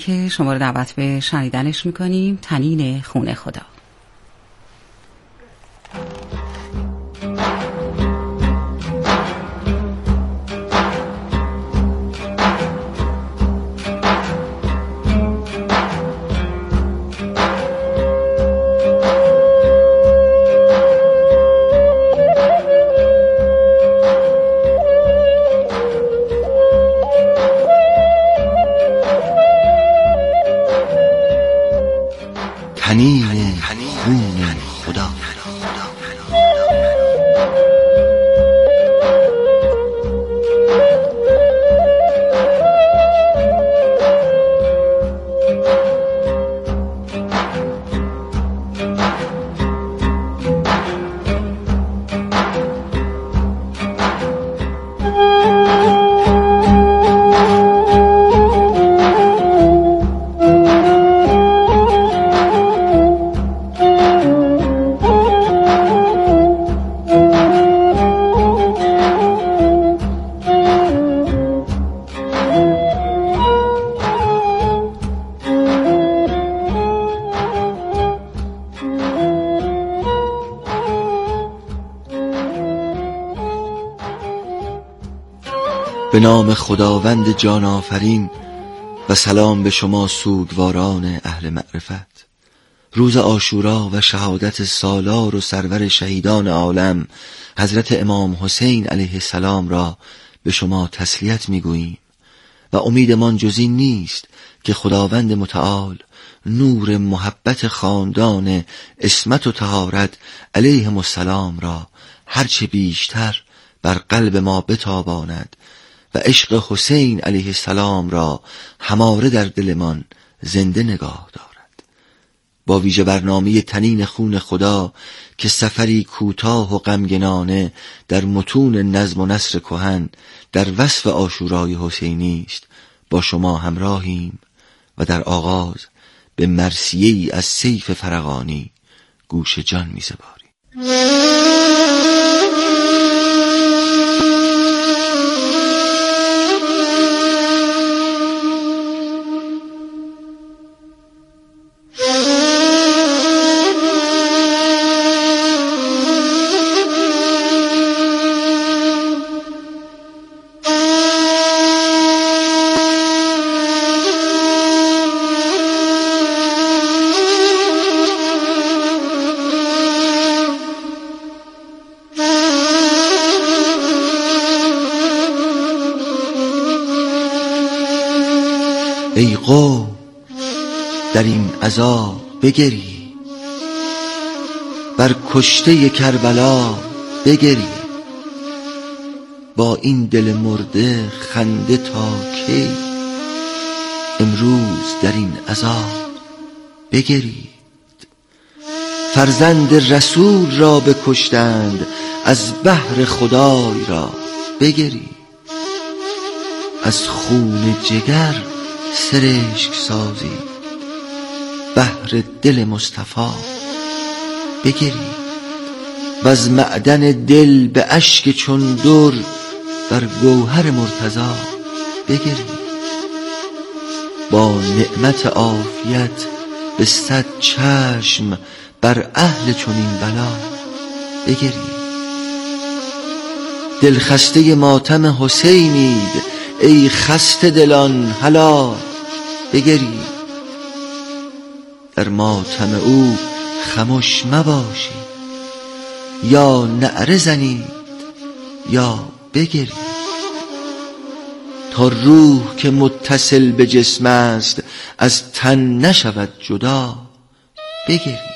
که شما رو دعوت به شنیدنش میکنیم، طنین خون خدا. طنین خون خدا. به نام خداوند جان آفرین و سلام به شما سوگواران اهل معرفت. روز عاشورا و شهادت سالار و سرور شهیدان عالم حضرت امام حسین علیه السلام را به شما تسلیت میگوییم و امیدمان جز این نیست که خداوند متعال نور محبت خاندان عصمت و طهارت علیهم السلام را هرچه بیشتر بر قلب ما بتاباند و عشق حسین علیه السلام را هماره در دلمان زنده نگاه دارد. با ویژه برنامه طنین خون خدا که سفری کوتاه و غمگنانه در متون نظم و نثر کهن در وصف عاشورای حسینی است، با شما همراهیم و در آغاز به مرثیه‌ای از سیف فرغانی گوش جان می‌سپاریم. ای قوم در این عزا بگری، بر کشته کربلا بگری، با این دل مرده خنده تا کی؟ امروز در این عزا بگرید. فرزند رسول را بکشتند، از بهر خدای را بگرید. از خون جگر سرشک سازید، بهر دل مصطفی بگرید. و از معدن دل به اشک چون در، بر گوهر مرتضی بگرید. با نعمت عافیت به 100 چشم، بر اهل چنین بلا بگرید. دل خسته ماتم حسینید، ای خسته دلان هلا بگرید. در ماتم او خمش مباشید، یا نعره زنید یا بگرید. تا روح که متصل به جسم است، از تن نشود جدا بگرید.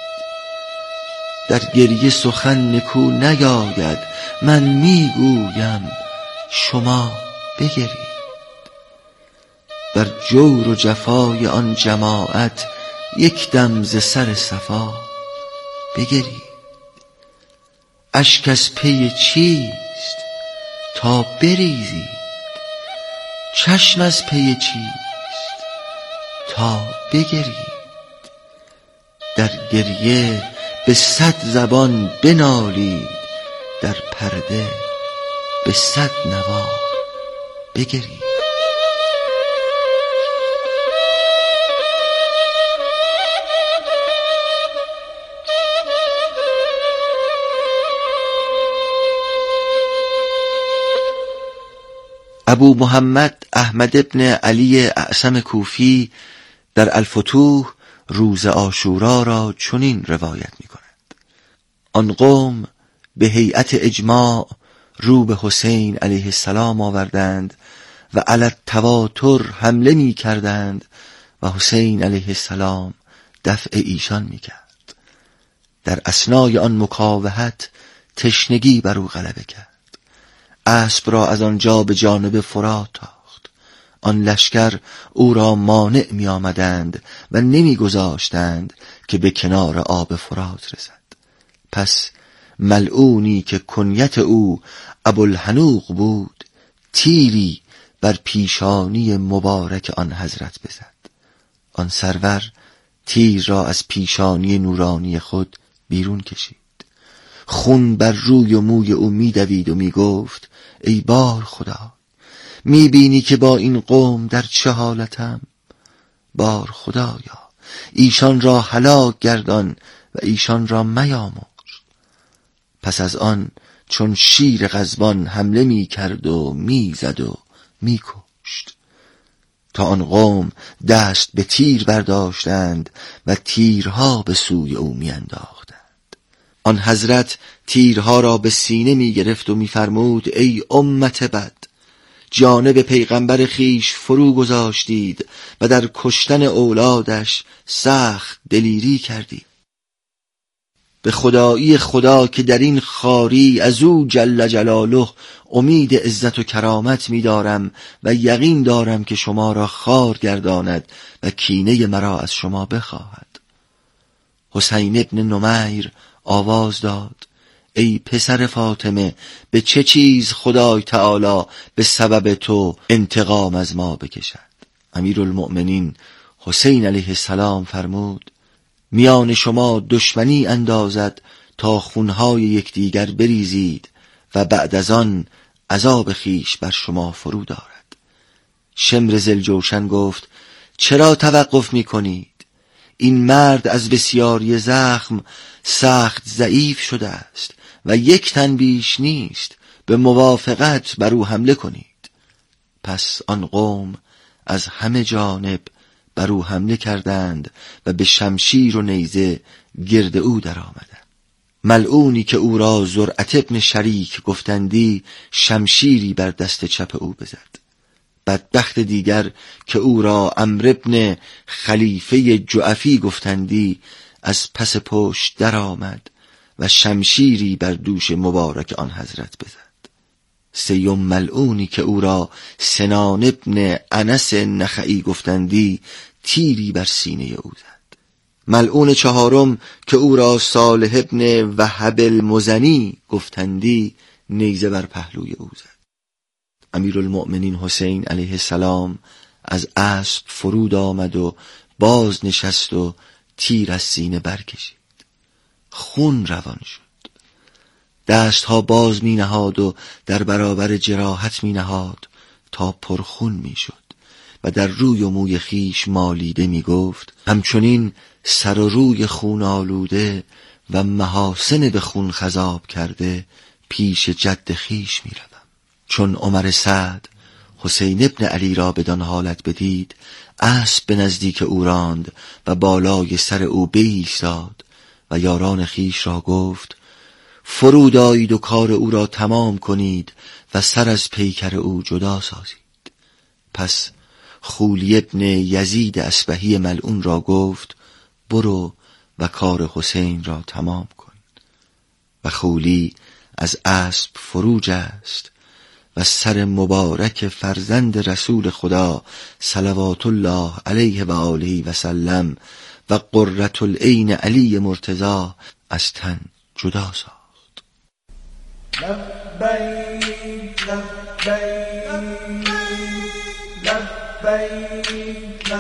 در گریه سخن نکو نیاید، من میگویم شما بگرید. بر جور و جفای آن جماعت، یک دم ز سر صفا بگرید. اشک از پی چیست تا بریزید، چشم از پی چیست تا بگرید. در گریه به 100 زبان بنالید، در پرده به 100 نوا بگرید. ابو محمد احمد ابن علی اعصم کوفی در الفتوح روز عاشورا را چنین روایت می کند: آن قوم به هیئت اجماع رو به حسین علیه السلام آوردند و علی التواتر حمله می کردند و حسین علیه السلام دفع ایشان می کرد. در اثنای آن مکاوحت تشنگی بر او غلبه کرد. اسب را از آنجا به جانب فرات تاخت. آن لشکر او را مانع می آمدند و نمی گذاشتند که به کنار آب فرات رسد. پس ملعونی که کنیت او ابوالحنوق بود تیری بر پیشانی مبارک آن حضرت بزد. آن سرور تیر را از پیشانی نورانی خود بیرون کشید. خون بر روی و موی او می دوید و می گفت: ای بار خدا، می بینی که با این قوم در چه حالتم؟ بار خدایا، ایشان را هلاک گردان و ایشان را میامرز. پس از آن چون شیر غضبان حمله می کرد و می زد و می کشت تا آن قوم دست به تیر برداشتند و تیرها به سوی او می انداختند. آن حضرت تیرها را به سینه می گرفت و می فرمود: ای امت بد، جانب پیغمبر خیش فرو گذاشتید و در کشتن اولادش سخت دلیری کردید. به خدایی خدا که در این خواری از او جل جلاله امید عزت و کرامت می دارم و یقین دارم که شما را خوار گرداند و کینه مرا از شما بخواهد. حسین ابن نمیر آواز داد: ای پسر فاطمه، به چه چیز خدای تعالی به سبب تو انتقام از ما بکشد؟ امیرالمؤمنین حسین علیه السلام فرمود: میان شما دشمنی اندازد تا خونهای یکدیگر بریزید و بعد از آن عذاب خیش بر شما فرو دارد. شمر ذوالجوشن گفت: چرا توقف می کنید؟ این مرد از بسیاری زخم سخت ضعیف شده است و یک تن بیش نیست، به موافقت بر او حمله کنید. پس آن قوم از همه جانب بر او حمله کردند و به شمشیر و نیزه گرد او در آمدند. ملعونی که او را زرعت ابن شریک گفتندی شمشیری بر دست چپ او بزد. بدبخت دیگر که او را عمرو ابن خلیفه جعفی گفتندی از پس پشت در آمد و شمشیری بر دوش مبارک آن حضرت بزد. سیم ملعونی که او را سنان ابن انس نخعی گفتندی تیری بر سینه او زد. ملعون چهارم که او را صالح ابن وهب المزنی گفتندی نیزه بر پهلوی او زد. امیرالمؤمنین حسین علیه السلام از اسب فرود آمد و باز نشست و تیر از سینه برکشید. خون روان شد. دستها باز می نهاد و در برابر جراحت می نهاد تا پرخون می شد و در روی و موی خیش مالیده می گفت: همچنین سر و روی خون آلوده و محاسن به خون خضاب کرده پیش جد خیش می روم. چون عمر سعد حسین ابن علی را بدان حالت بدید، اسب به نزدیک او راند و بالای سر او بایستاد و یاران خیش را گفت: فرود آیید و کار او را تمام کنید و سر از پیکر او جدا سازید. پس خولی ابن یزید اصبهی ملعون را گفت: برو و کار حسین را تمام کن. و خولی از اسب فرو جست و سر مبارک فرزند رسول خدا صلوات الله علیه و آله و سلم و قرة العین علی مرتضی از تن جدا ساخت. لبیک لبیک لبیک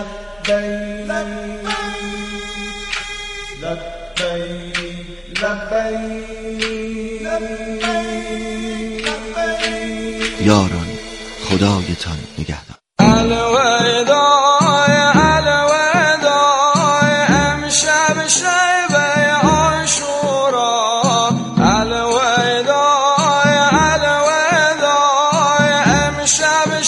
لبیک لبیک. یاران خدایتان نگهدار. الوداع الوداع امشب شب عاشورا، الوداع الوداع امشب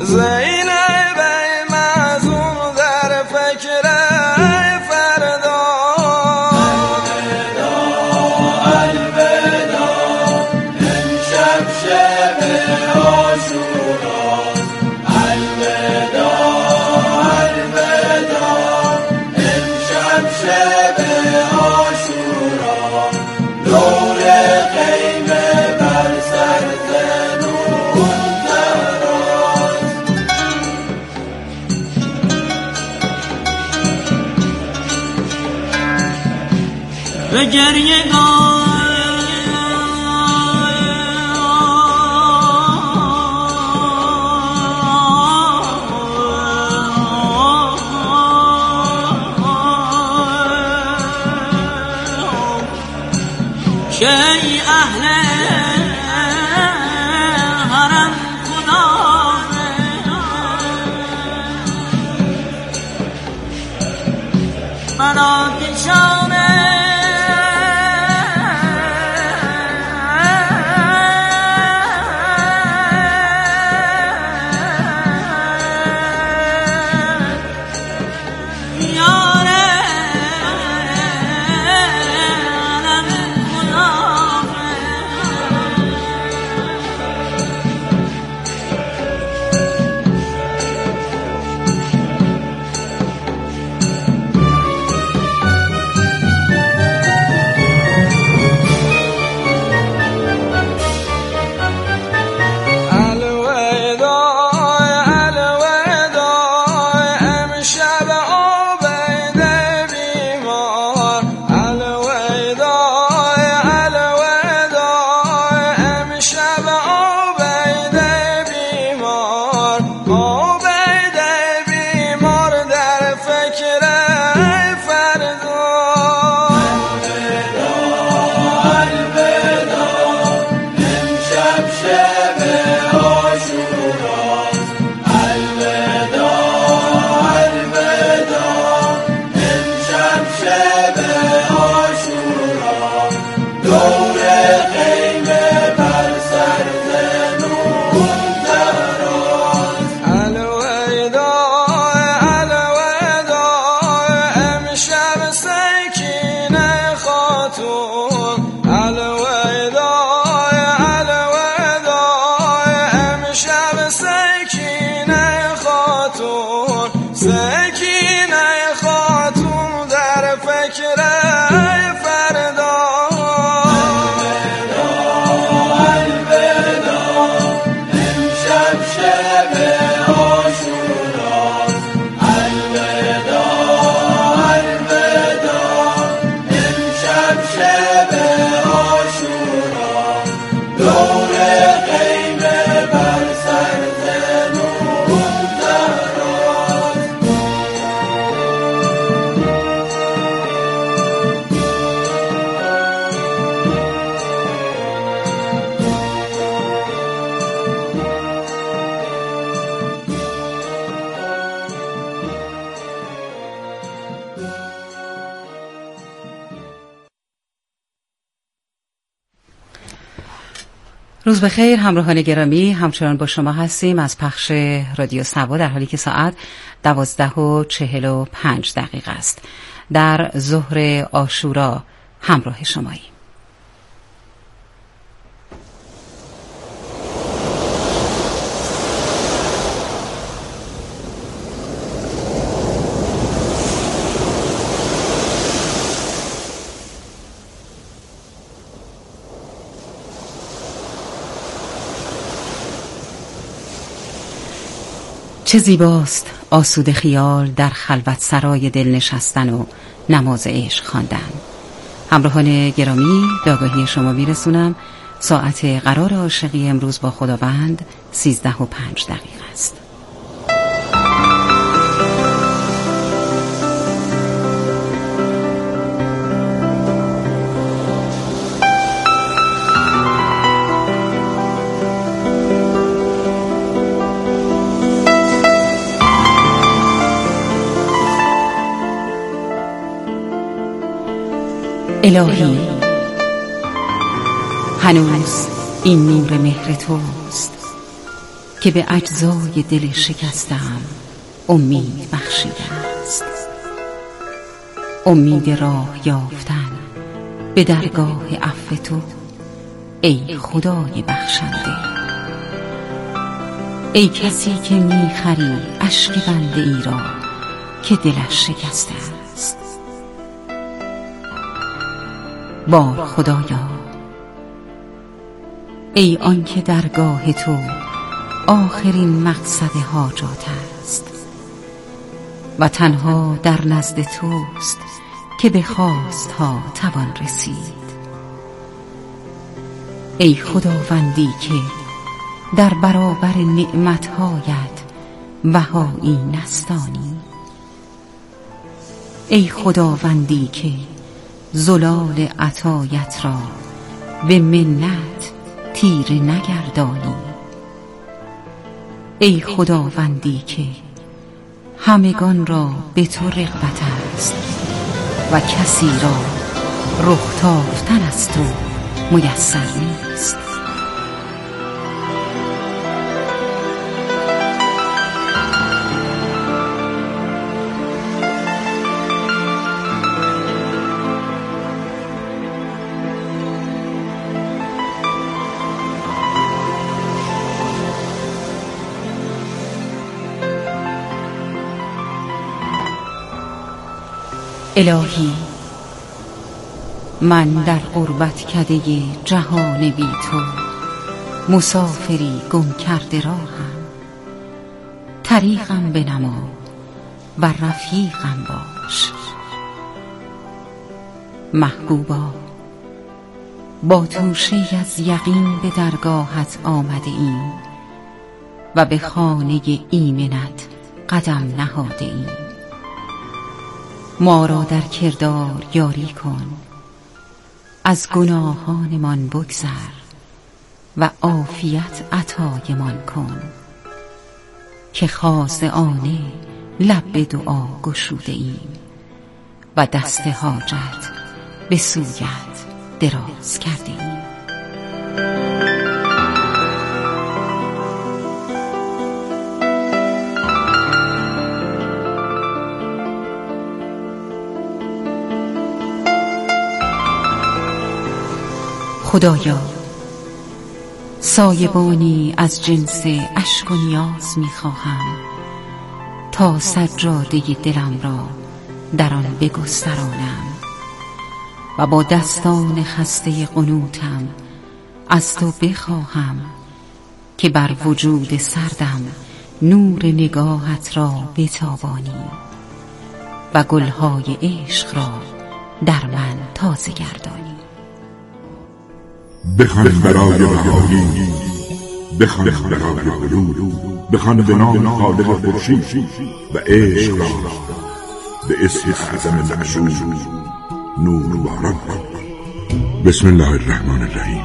زینب معزوم در فکر فردا الوداع امشب شب عاشورا الوداع امشب شب عاشورا نور خیمه بر سر زنون دراز به گریه‌گاه شیع اهل حرم خدا مراکشانه سکینه خاتون در فکر فردا الوداع امشب شب عاشورا الوداع امشب شب عاشورا دور خیمه بر سر زنون دراز روز بخیر همراهان گرامی، همچنان با شما هستیم از پخش رادیو سبا در حالی که ساعت 12:45 است. در ظهر عاشورا همراه شماییم. چه زیباست آسوده خیال در خلوت سرای دل نشستن و نماز عشق خواندن. همراهان گرامی، داگاهی شما میرسونم ساعت قرار عاشقی امروز با خداوند 13:05 است. الهی، هنوز این نور مهر توست که به اجزای دل شکستم امید بخشیده است. امید راه یافتن به درگاه عفو تو ای خدای بخشنده. ای کسی که میخری اشک بنده ای را که دلش شکسته است. بار خدایا، ای آن که درگاه تو آخرین مقصد حاجات است و تنها در نزد توست که به خواستها توان رسید. ای خداوندی که در برابر نعمتهایت بهایی نستانی. ای خداوندی که زلال عطایت را به منت تیره نگردانی. ای خداوندی که همگان را به تو رغبت است و کسی را رخ تافتن از تو میسر نیست. الهی، من در غربت کده جهان بی تو مسافری گم کرده راهم. طریقم بنما و رفیقم باش. محبوبا، با توشه از یقین به درگاهت آمده ایم و به خانه ایمنت قدم نهاده ایم. ما را در کردار یاری کن، از گناهانمان بگذر و عافیت عطایمان کن که خاضعانه لب به دعا گشوده ایم و دست حاجت به سویت دراز کرده ایم. خدایا، سایبانی از جنس اشک و نیاز می‌خواهم تا سجاده دلم را در آن بگسترانم و با دستان خسته قنوتم از تو بخواهم که بر وجود سردم نور نگاهت را بتابانی و گلهای عشق را در من تازه گردانی. بخوان برای بهایی، بخوان برای بلور، بخوان به نام خالق خورشید و عشق را به اسم اعظم معشوق نور باران کن. بسم الله الرحمن الرحیم.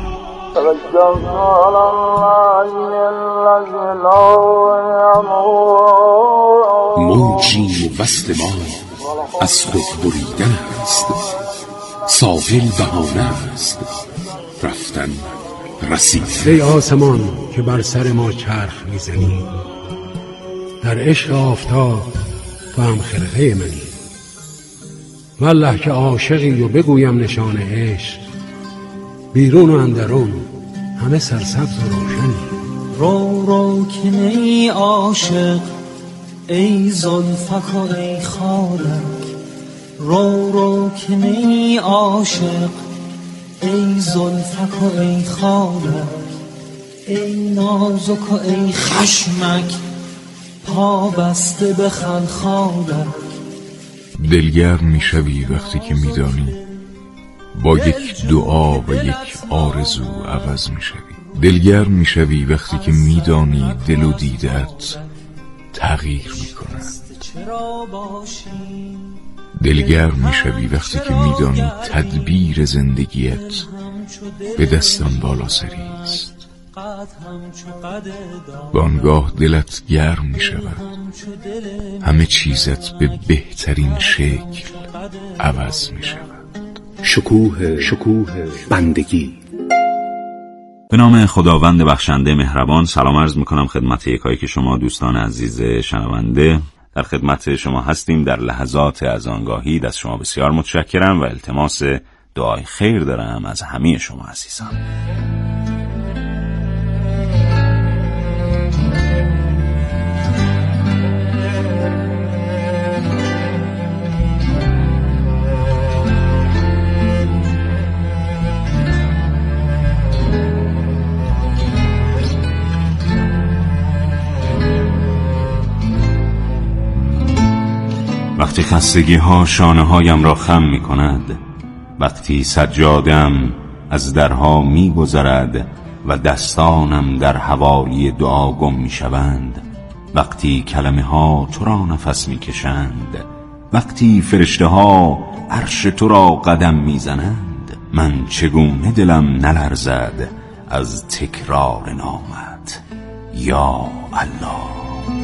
موجی وصل ما از خود بریدن است، ساحل بهانه است، رفتن رسید. ای آسمان که بر سر ما چرخ میزنی، در عشق آفتاب تو هم خرقه منی. والله که عاشقی و بگویم نشان عشق، بیرون و اندرون همه سرسبز و روشنی. رو رو که نی عاشق ای زلفک و ای خالک، رو رو که نی عاشق ای زلفک و ای خالک، ای نازک و ای خشمک پا بسته به خلخالک. دلگرم میشوی وقتی که میدانی با یک دعا و یک آرزو عوض میشوی. دلگرم میشوی وقتی که میدانی دل و دیدت تغییر میکنند. دلگرم میشوی وقتی که میدانی تدبیر زندگیت به دستان بالا سری است. بانگاه دلت گرم میشود، همه چیزت به بهترین شکل عوض میشود. شکوه بندگی. به نام خداوند بخشنده مهربان سلام عرض میکنم خدمت یکایی که شما دوستان عزیز شنونده. در خدمت شما هستیم در لحظات از آنگاهی. از شما بسیار متشکرم و التماس دعای خیر دارم از همه شما عزیزان. وقتی خستگی ها شانه هایم را خم می کند، وقتی سجادم از درها می گذرد و دستانم در حوالی دعا گم می شوند، وقتی کلمه ها تو را نفس می کشند، وقتی فرشته ها عرش تو را قدم می زنند، من چگونه دلم نلرزد از تکرار نامت یا الله.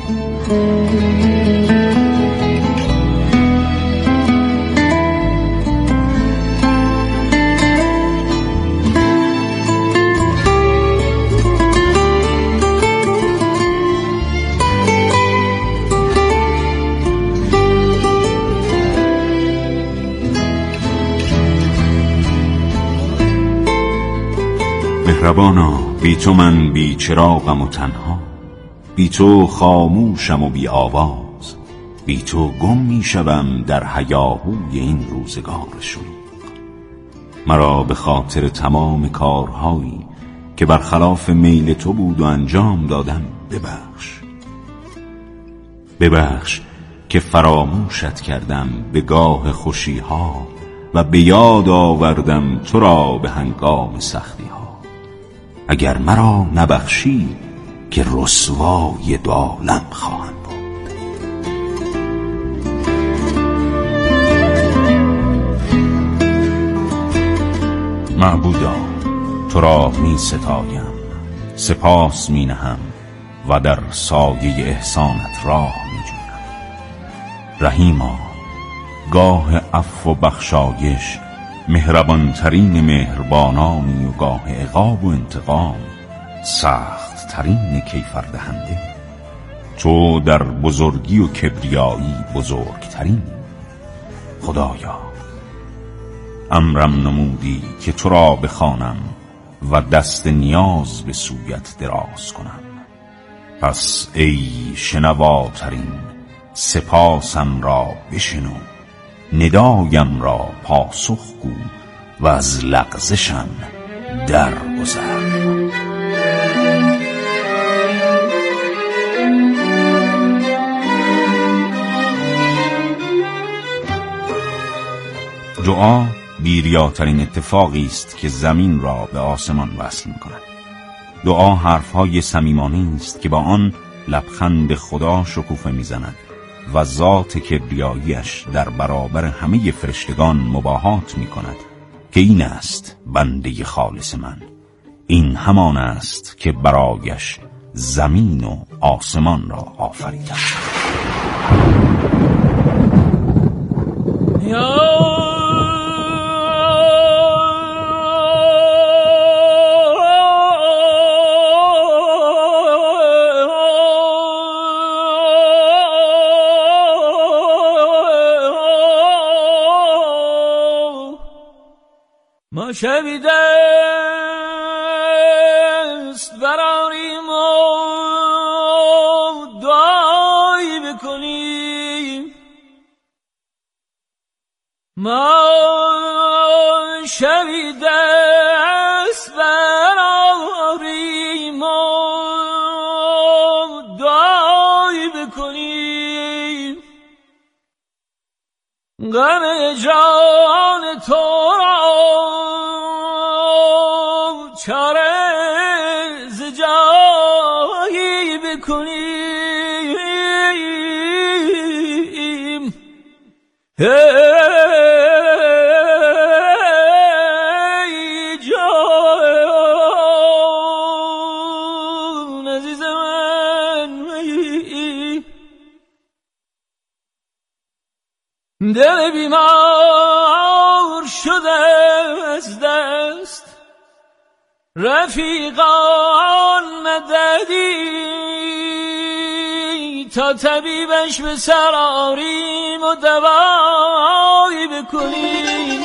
مهربانا، بی تو من بی چراغم و تنها، بی تو خاموشم و بی آواز، بی تو گم می شوم در هیاهوی این روزگار شلوغ. مرا به خاطر تمام کارهایی که برخلاف میل تو بود و انجام دادم ببخش. ببخش که فراموشت کردم به گاه خوشیها و به یاد آوردم تو را به هنگام سختی ها. اگر مرا نبخشی که رسوای دو عالم خواهم بود. معبودا، تو را می ستایم، سپاس می نهم و در سایه احسانت راه می جویم. رحیما، گاه عفو و بخشایش مهربان ترین مهربانانی و گاه عقاب و انتقام سخت ترین کیفردهنده. تو در بزرگی و کبریایی بزرگترین. خدایا، امرم نمودی که تو را بخوانم و دست نیاز به سویت دراز کنم. پس ای شنواترین، سپاسم را بشنو، ندایم را پاسخ گو و از لغزشم درگذر. دعا بیریاترین اتفاقی است که زمین را به آسمان وصل می‌کند. دعا حرف‌های صمیمانه است که با آن لبخند خدا شکوفه می‌زند و ذات کبریاییش در برابر همه فرشتگان مباهات می کند که این است بنده خالص من، این همان است که برایش زمین و آسمان را آفریدم. ما شبی دست براریم و دعایی بکنیم. ما شبی دست براریم و دعایی بکنیم. غم جان تو را چاره ز جایی بکنیم. ای جان عزیز من، دل بیمار شده از دست رفیقان مددی تا طبیبش به سر آریم و دوایی بکنیم.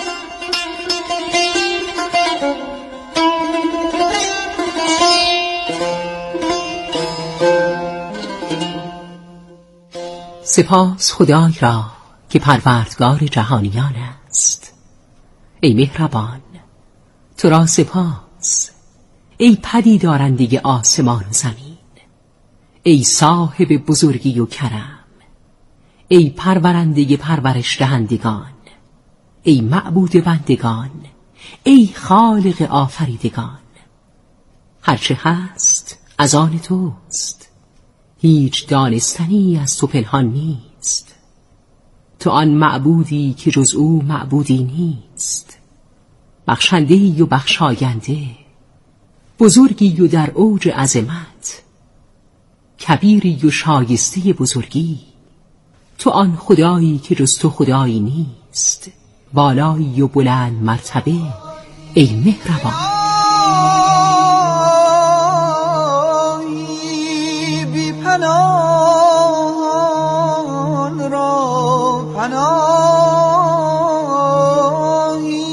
سپاس خدای را که پروردگار جهانیان است. ای مهربان، تو را سپاس. ای پدیدارنده آسمان و زمین، ای صاحب بزرگی و کرم، ای پرورنده پرورش دهندگان، ای معبود بندگان، ای خالق آفریدگان. هرچه هست از آن توست، هیچ دانستنی از تو پنهان نیست. تو آن معبودی که جز او معبودی نیست، بخشنده‌ای و بخشاینده، بزرگی و در اوج عظمت، کبیری و شایسته بزرگی. تو آن خدایی که جز تو خدایی نیست، بالایی و بلند مرتبه، ای مهربان. بی پناهان را پناهی،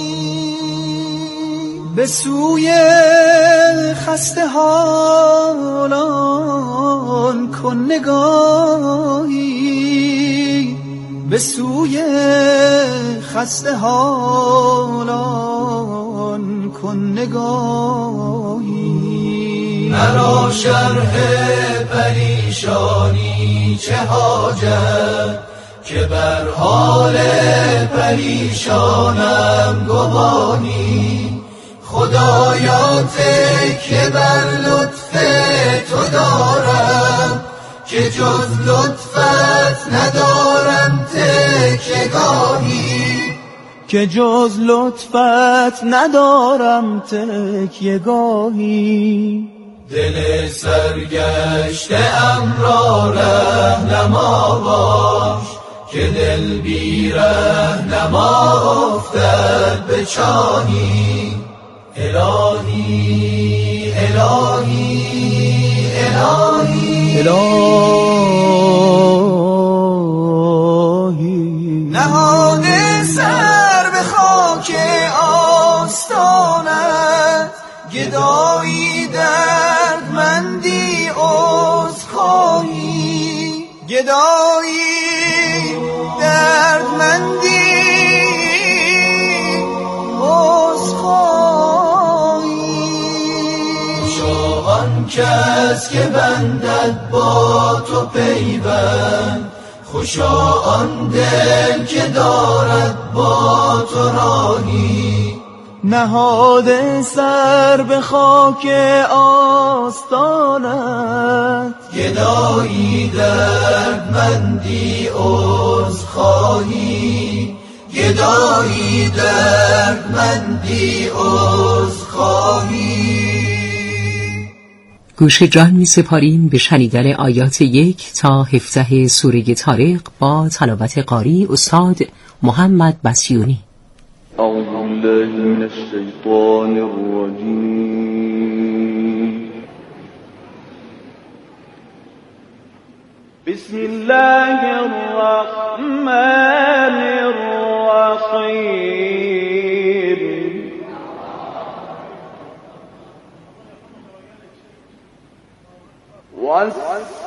به سوی خسته حالان کن نگاهی، به سوی خسته حالان کن نگاهی. مرا شرح پریشانی چه حاجت، که بر حال پریشانم گوانی. خدایا تکیه بر لطف تو دارم، که جز لطفت ندارم تکیه‌گاهی، که جز لطفت ندارم تکیه‌گاهی. دل سرگشته ام را رهنما باش، که دل بی رهنما افتد به چاهی. الهی الهی الهی الهی، نهاده سر به خاک آستانت، گدایی دردمندی عذرخواهی، گدایی دردمندی آن کس که بندد با تو پیوند، خوشا آن دل که دارد با تو راهی. نهاده سر به خاک آستانت، گدایی دردمندی عذرخواهی، گدایی دردمندی عذرخواهی. گوش جان می سپاریم به شنیدن آیات 1 تا 17 سوره طارق با تلاوت قاری استاد محمد بسیونی. اعوذ بالله من الشیطان الرجیم. بسم الله الرحمن